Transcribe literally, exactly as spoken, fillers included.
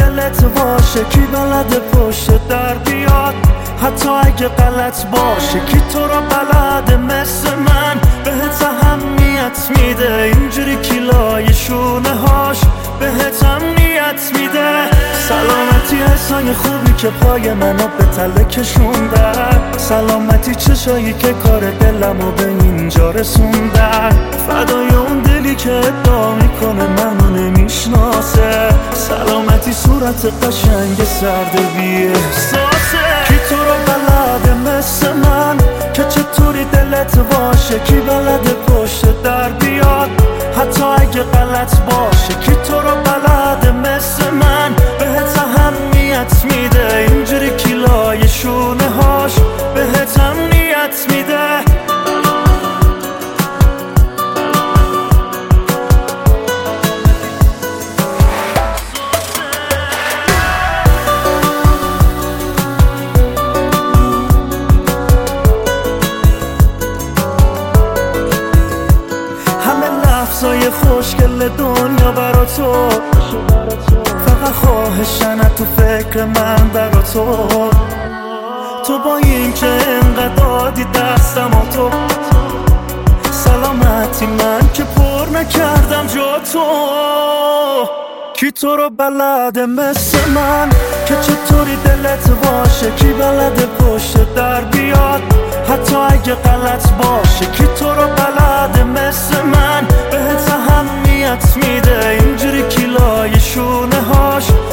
دلت باشه کی بلد پشت در بیاد، حتی اگه غلط باشه کی تو رو بلده مثل من بهت اهمیت میده، اینجوری کیلای شونه هاش بهت امنیت میده. سلامتی حسای خوبی که پای منو به تله کشوندن، سلامتی چشایی که کار دلمو به اینجا رسوندن، فدای اون دلی که ادعا میکنه منو نمیشناسه، سلامتی صورت قشنگ سرد بی احساسه. کی تو رو بلده مثل من که چطوری دلت باشه، کی بلده پشت در بیاد حتی اگه غلط باشه، کی تو رو بلده مثل من بهت اهمیت میده، اینجوری کیلای شونه هاش بهت امنیت میده. لحظای خوشگل دنیا برا تو، فقط خواهشن تو فکر من برا تو، تو با این که انقدر دادی دستم و تو، سلامتی من که پر نکردم جا تو. کی تو رو بلده مثل من که چطوری دلت باشه، کی بلده پشت در بیاد حتی اگه غلط باشه، کی تو رو بلده مثل من بهت اهمیت میده، اینجوری کیلای شونه هاش